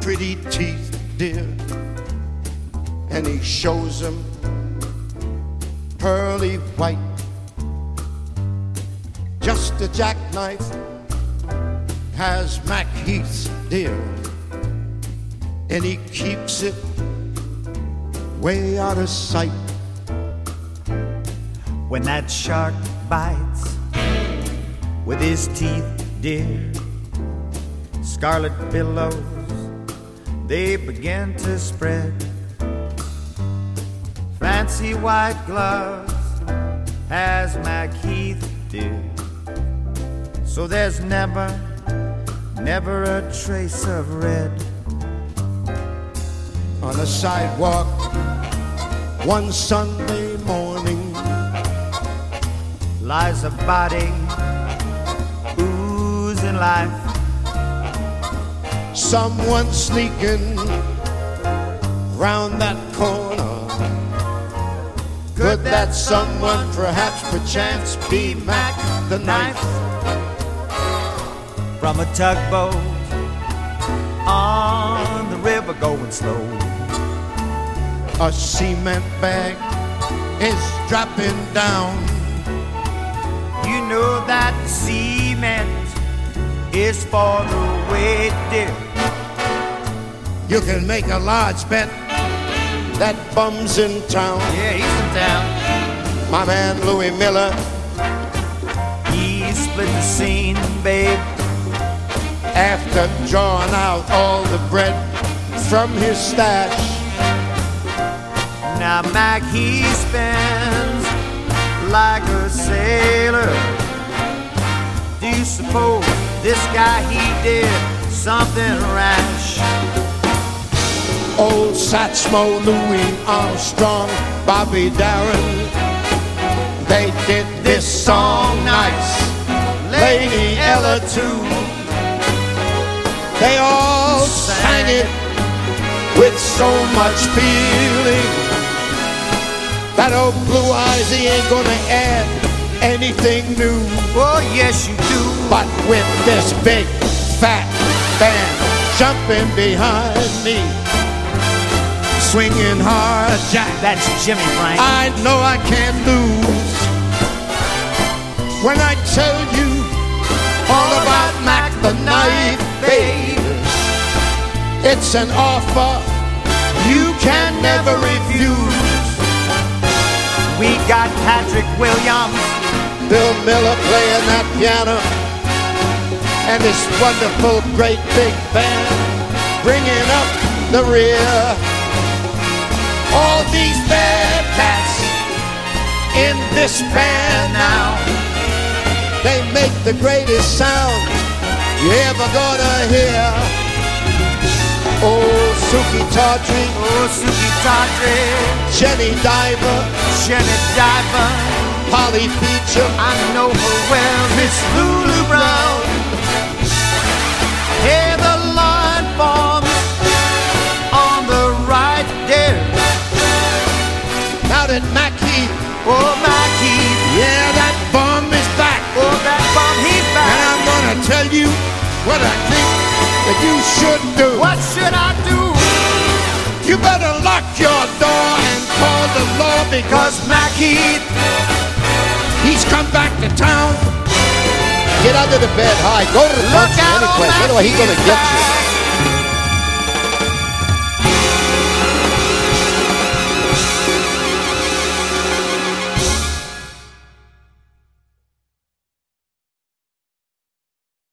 pretty teeth, dear. And he shows them pearly white. Just a jackknife has Mac Heath, dear. And he keeps it way out of sight. When that shark bites with his teeth, dear, scarlet billows, they begin to spread. Fancy white gloves has Mac Heath, dear. So there's never a trace of red. On a sidewalk one Sunday morning lies a body oozing life. Someone sneaking round that corner. Could that someone perhaps perchance be Mac the Knife? From a tugboat on the river going slow, a cement bag is dropping down. You know that cement is for the weight, dear. You can make a large bet that bum's in town. Yeah, he's in town. My man Louis Miller, he split the scene, babe, after drawing out all the bread from his stash. Now Mac, he spends like a sailor. Do you suppose this guy, he did something rash? Old Satchmo, Louis Armstrong, Bobby Darin, they did this song nice. Lady Ella too. They all sang it with so much feeling that old Blue Eyes, he ain't gonna add anything new. Oh yes you do. But with this big fat band jumping behind me, swinging hard jack, that's Jimmy Frank, I know I can't lose. When I tell you all about Mac the Knife, babe, it's an offer you can never refuse. We got Patrick Williams, Bill Miller playing that piano, and this wonderful great big band bringing up the rear. All these bad cats in this band now, they make the greatest sound you ever gonna hear. Oh, Suki Tawdry, oh Suki Tawdry, Jenny Diver, Jenny Diver, Polly Beecham, I know her well, Miss Lulu Brown. Hey, the line forms on the right there. Now that Mac Heath, oh Mac Heath, yeah, that bum is back. Oh, that bum, he's back. And I'm gonna tell you what I think that you should do. What should I do? You better lock your door and call the law, because Mac Heath, he's come back to town. Get under the bed, high, go to the look punch out, any place. Mac Anyway, he's gonna Heath's get back. you.